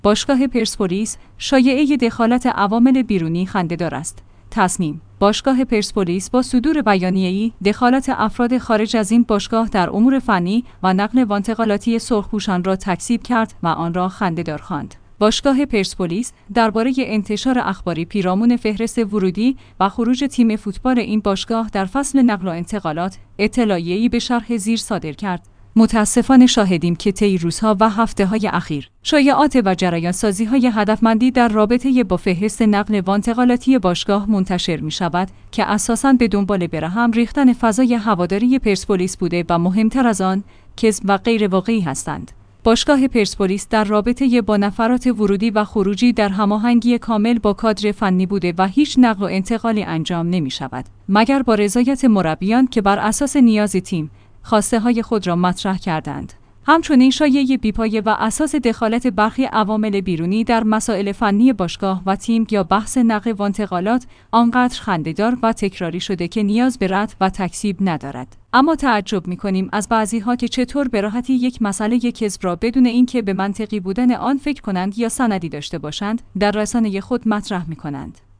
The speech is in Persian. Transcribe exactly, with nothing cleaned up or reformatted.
باشگاه پرسپولیس، شایعه دخالت عوامل بیرونی خنده‌دار است. تصمیم: باشگاه پرسپولیس با صدور بیانیه‌ای دخالت افراد خارج از این باشگاه در امور فنی و نقل و انتقالاتی سرخپوشان را تکذیب کرد و آن را خنده‌دار خواند. باشگاه پرسپولیس درباره انتشار اخباری پیرامون فهرست ورودی و خروج تیم فوتبال این باشگاه در فصل نقل و انتقالات اطلاعیه‌ای به شرح زیر صادر کرد. متاسفانه شاهدیم که طی روزها و هفته‌های اخیر شایعات و جریان سازی‌های هدفمندی در رابطه با فهرست نقل و انتقالاتی باشگاه منتشر می‌شود که اساساً به دنبال برهم ریختن فضای هواداری پرسپولیس بوده و مهمتر از آن کذب و غیر واقعی هستند. باشگاه پرسپولیس در رابطه با نفرات ورودی و خروجی در هماهنگی کامل با کادر فنی بوده و هیچ نقل و انتقالی انجام نمی‌شود مگر با رضایت مربیان که بر اساس نیاز تیم خواسته های خود را مطرح کردند. همچنین شایعه بیپایه و اساس دخالت برخی عوامل بیرونی در مسائل فنی باشگاه و تیم یا بحث نقل و انتقالات آنقدر خنده‌دار و تکراری شده که نیاز به رد و تکذیب ندارد. اما تعجب می‌کنیم از بعضی‌ها که چطور به راحتی یک مسئله کذب را بدون اینکه به منطقی بودن آن فکر کنند یا سندی داشته باشند در رسانه خود مطرح می‌کنند.